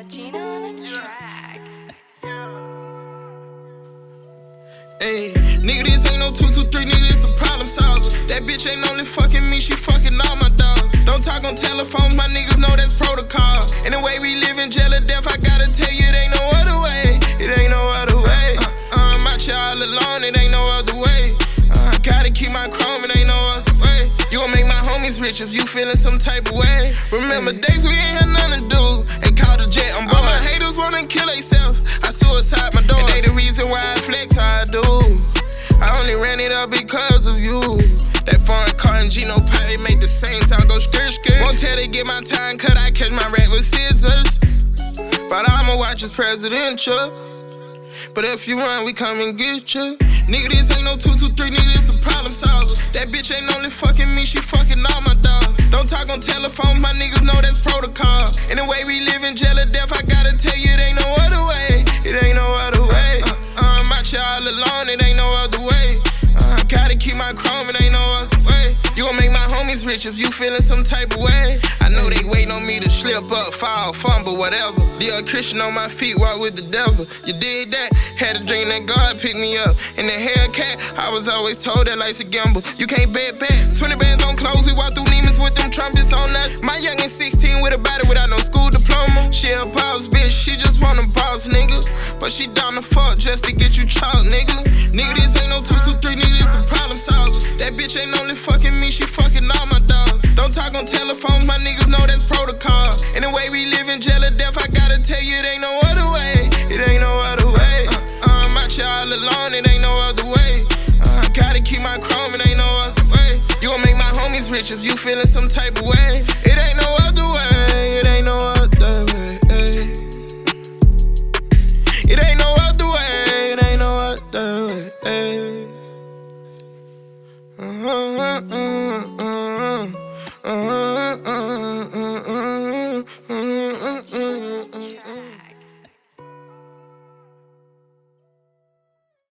Gina on the track. Ayy, nigga, this ain't no 223, nigga, this a problem solver. That bitch ain't only fucking me, she fucking all my dogs. Don't talk on telephones, my niggas know that's protocol. And the way we live in jail or death, I gotta tell you, it ain't no other way. It ain't no other way. I'm out here all alone, it ain't no other way. Gotta keep my chrome, it ain't no other way. You gon' make my homies rich if you feelin' some type of way. Remember days we ain't had nothing to do, and called a jet, I'm bored. All my haters wanna kill theyself, I suicide my doors. And they the reason why I flex how I do. I only ran it up because of you. That foreign car and Gino Pie make the same sound, go skirt skirt. Won't tell they get my time cut, I catch my rap with scissors. But I'ma watch as presidential. But if you run, we come and get you. Nigga, this ain't no 223, nigga, this a problem solver. That bitch ain't only fucking me, she fucking all my dogs. Don't talk on telephones, my niggas know that's protocol. And the way we live in jail or death, I gotta tell you, it ain't no other way. It ain't no other way. I'm out here all alone, it ain't no other way. Gotta keep my chrome, it ain't no other way. You gon' make my homies rich if you feelin' some type of way. I know they waitin' on me to slip up, fall, fumble, whatever. Dear Christian on my feet, walk with the devil. You did that, had a dream that God picked me up. In the Hellcat, I was always told that life's a gamble. You can't bet back, 20 bands on clothes, we walk through demons with them trumpets on us. My youngin' 16 with a body without no school diploma. She a boss bitch, she just want a boss, nigga. But she down to fuck just to get you chalk, nigga. Nigga, this ain't no 223, nigga, this a problem solver. That bitch ain't only fucking me, she fucking all my dogs. Don't talk on telephones, my niggas know that's protocol. And the way we live in jail or death, I gotta tell you, it ain't no other way. It ain't no other way. I'm out here all alone, it ain't no other way. Gotta keep my chrome, it ain't no other way. You gon' make my homies rich if you feelin' some type of way. It ain't no other way, it ain't no other way. It ain't no other way, it ain't no other way. Uh-huh, uh-huh, uh-huh, uh-huh, uh-huh, uh-huh.